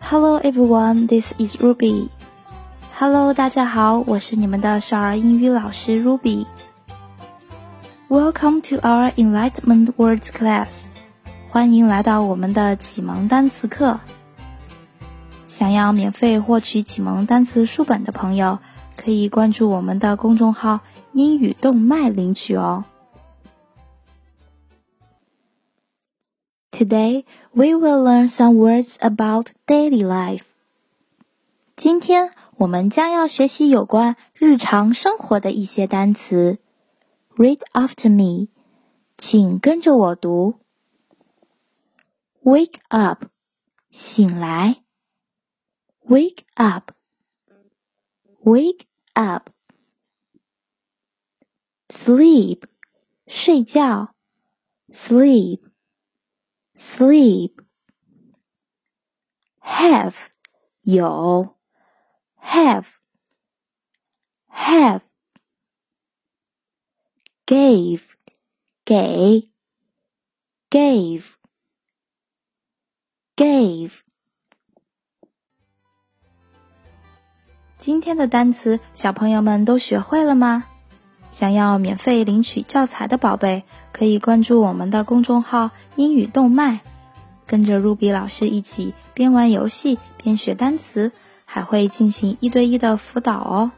Hello everyone, this is Ruby. Hello, 大家好，我是你们的少儿英语老师 Ruby. Welcome to our Enlightenment Words class. 欢迎来到我们的启蒙单词课。想要免费获取启蒙单词书本的朋友，可以关注我们的公众号英语动脉领取哦。Today, we will learn some words about daily life. 今天我们将要学习有关日常生活的一些单词。Read after me. 请跟着我读。Wake up. 醒来。Wake up. Wake up. Sleep. 睡觉。Sleep.Sleep. Have. 有。Have. Gave. 给。Gave.今天的单词小朋友们都学会了吗？想要免费领取教材的宝贝，可以关注我们的公众号英语动脉，跟着 Ruby 老师一起边玩游戏边学单词，还会进行1对1的辅导哦。